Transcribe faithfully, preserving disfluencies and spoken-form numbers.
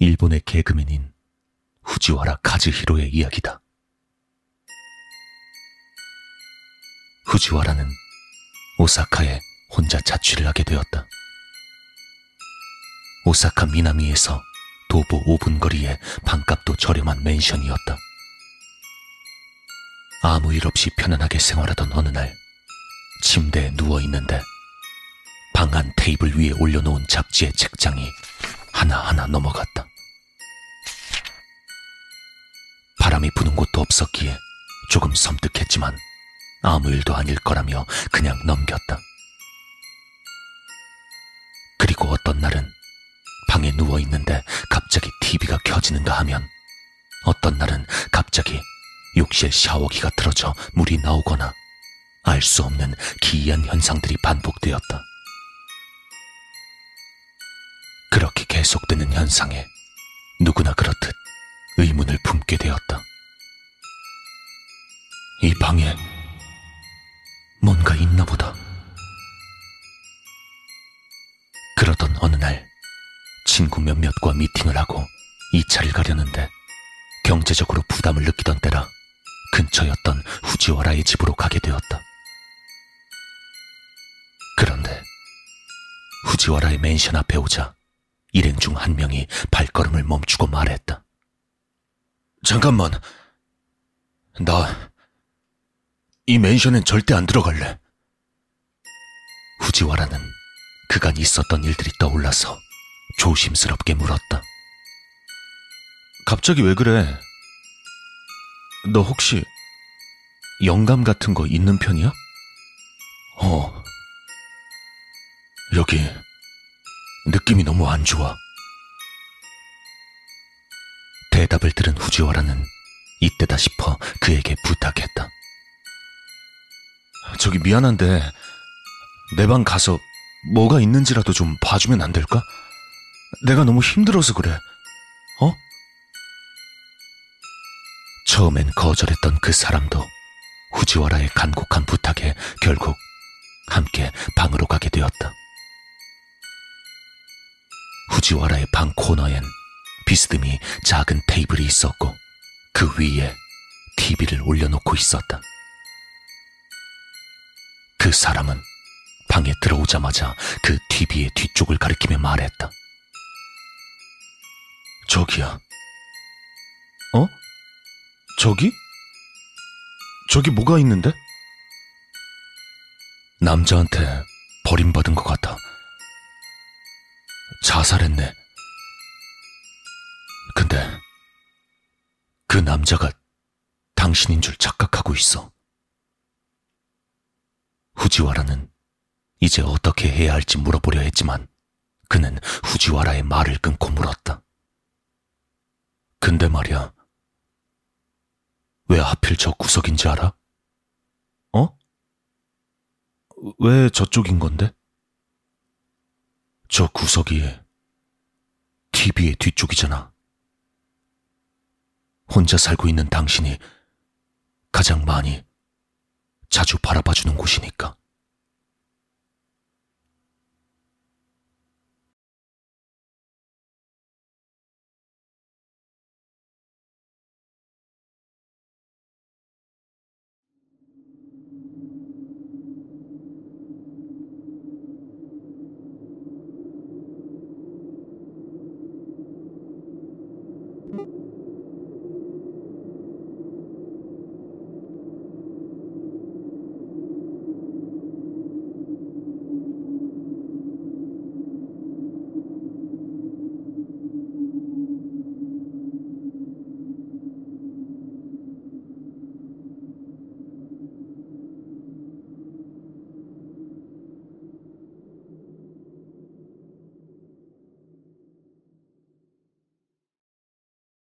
일본의 개그맨인 후지와라 카즈히로의 이야기다. 후지와라는 오사카에 혼자 자취를 하게 되었다. 오사카 미나미에서 도보 오 분 거리의 방값도 저렴한 맨션이었다. 아무 일 없이 편안하게 생활하던 어느 날, 침대에 누워있는데 방 안 테이블 위에 올려놓은 잡지의 책장이 하나하나 넘어갔다. 바람이 부는 곳도 없었기에 조금 섬뜩했지만 아무 일도 아닐 거라며 그냥 넘겼다. 그리고 어떤 날은 방에 누워있는데 갑자기 티비가 켜지는가 하면, 어떤 날은 갑자기 욕실 샤워기가 틀어져 물이 나오거나 알 수 없는 기이한 현상들이 반복되었다. 그렇게 계속되는 현상에 누구나 그렇듯 의문을 품게 되었다. 이 방에 뭔가 있나 보다. 그러던 어느 날, 친구 몇몇과 미팅을 하고 이 차를 가려는데 경제적으로 부담을 느끼던 때라 근처였던 후지와라의 집으로 가게 되었다. 그런데 후지와라의 맨션 앞에 오자 일행 중 한 명이 발걸음을 멈추고 말했다. 잠깐만, 나 이 맨션엔 절대 안 들어갈래. 후지와라는 그간 있었던 일들이 떠올라서 조심스럽게 물었다. 갑자기 왜 그래? 너 혹시 영감 같은 거 있는 편이야? 어, 여기 느낌이 너무 안 좋아. 대답을 들은 후지와라는 이때다 싶어 그에게 부탁했다. 저기 미안한데 내 방 가서 뭐가 있는지라도 좀 봐주면 안 될까? 내가 너무 힘들어서 그래. 어? 처음엔 거절했던 그 사람도 후지와라의 간곡한 부탁에 결국 함께 방으로 가게 되었다. 후지와라의 방 코너엔 비스듬히 작은 테이블이 있었고 그 위에 티비를 올려놓고 있었다. 그 사람은 방에 들어오자마자 그 티비의 뒤쪽을 가리키며 말했다. 저기야. 어? 저기? 저기 뭐가 있는데? 남자한테 버림받은 것 같아. 자살했네. 근데 그 남자가 당신인 줄 착각하고 있어. 후지와라는 이제 어떻게 해야 할지 물어보려 했지만 그는 후지와라의 말을 끊고 물었다. 근데 말이야, 왜 하필 저 구석인지 알아? 어? 왜 저쪽인 건데? 저 구석이 티비의 뒤쪽이잖아. 혼자 살고 있는 당신이 가장 많이 자주 바라봐주는 곳이니까.